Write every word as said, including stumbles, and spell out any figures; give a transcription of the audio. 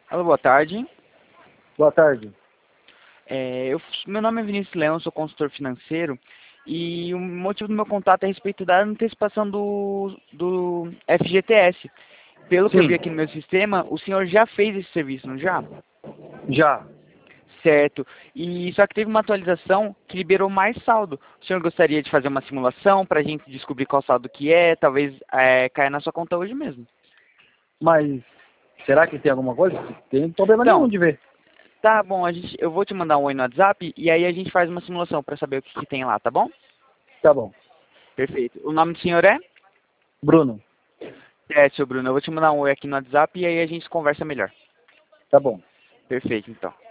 Alô, boa tarde. Boa tarde. É, eu, meu nome é Vinícius Leão, sou consultor financeiro e o motivo do meu contato é a respeito da antecipação do, do F G T S. Pelo que eu vi Sim, aqui no meu sistema, o senhor já fez esse serviço, não já? já. Certo. E só que teve uma atualização que liberou mais saldo. O senhor gostaria de fazer uma simulação para a gente descobrir qual saldo que é, talvez é, caia na sua conta hoje mesmo. Mas será que tem alguma coisa? Tem problema nenhum Então, de ver. tá bom, a gente, eu vou te mandar um oi no WhatsApp e aí a gente faz uma simulação para saber o que, que tem lá, tá bom? Tá bom. Perfeito. O nome do senhor é? Bruno, É, seu Bruno, eu vou te mandar um oi aqui no WhatsApp e aí a gente conversa melhor. tá bom. Perfeito, então.